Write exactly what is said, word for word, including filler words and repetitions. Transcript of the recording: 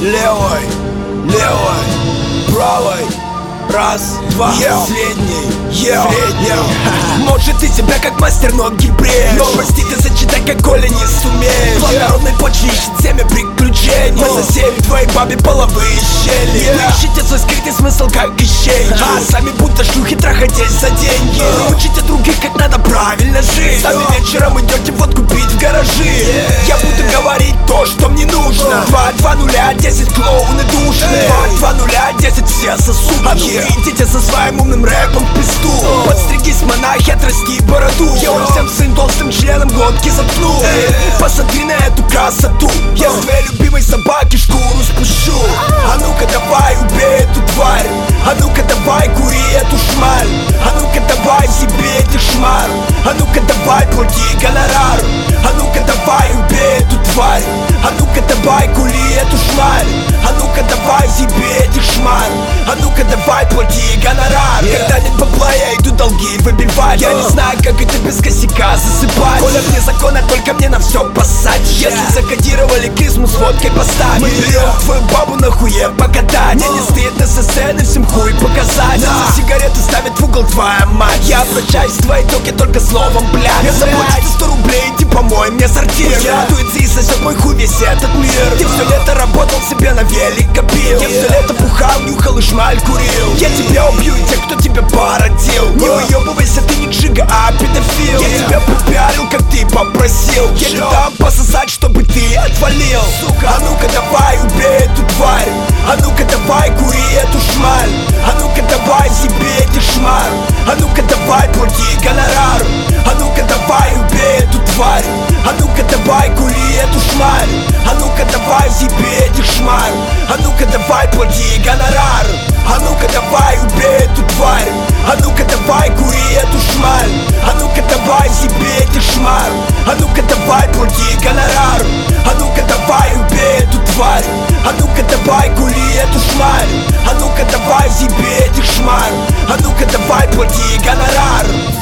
Левой, левой, правой. Раз, два, yeah. Средний, yeah. Средний. Yeah. Может и тебя как мастер ноги брешь, но прости ты зачитай, как Коля не сумеешь. Благородной почве ищет семя приключений. Мы засеем твоей бабе половые щели, yeah. Вы ищите свой скрытый смысл, как ищей, а сами будто шлюхи трахайтесь за деньги. uh. Учите других, как надо правильно жить. Сами uh. вечером идете водку пить в гаражи, yeah. Я буду говорить то, что мне нужно. Два, два нуля, десять клоуны душные. Два, два нуля, десять все сосуд. Идите со своим умным рэпом в пизду. Подстригись, монахи, отрасти бороду. Я он всем своим толстым членом глотки заткну. Посмотри на эту красоту. Я с твоей любимой собаки шкуру спущу. А ну-ка давай убей эту тварь. А ну-ка давай кури эту шмаль. А ну-ка давай себе этих шмар. А ну-ка давай плати гонорар. А ну-ка давай убей эту тварь. А ну-ка давай кури эту шмаль. А ну-ка давай себе этих шмар. А ну-ка давай плати гонорар, yeah. Когда нет бабла, я иду долги выбивать. Я uh. не знаю, как это без косяка засыпать. Коля вне закона, только мне на все посадь, yeah. Если закодировали клизму с водкой поставь, мы берем твою бабу на хуе покатать. Мне uh. не стыдно со сцены всем хуй показать, nah. За сигареты ставит в угол твоя мать. Я обращаюсь в твои токи только словом, блядь. Я заплатите сто рублей, иди помой мне сортир, yeah. Радуется и сосет мой хуй весь этот мир. Ты все лето работал себе на велик копил, я все лето бухал, нюхал и шмаль курил. Я тебя убью и тех, кто тебя породил. Не выебывайся, ты не джига, а педофил. Я тебя попиарил, как ты попросил. Я не дам пососать, чтобы ты отвалил. А ну-ка давай убей эту тварь. А ну-ка давай кури эту шмаль. А ну-ка давай себе этих шмар. А ну-ка давай плати гонорар. А ну-ка давай убей эту тварь. А ну-ка давай кури эту шмаль. А ну-ка давай себе этих шмар. А ну-ка давай плати гонорар. А ну-ка давай убей эту тварь. А ну-ка давай кури эту шмаль. А ну-ка давай себе этих шмар. А ну-ка давай плати гонорар. А ну-ка давай убей эту тварь. А ну-ка давай кури эту шмаль. А ну-ка давай себе этих шмар. А ну-ка давай плати гонорар.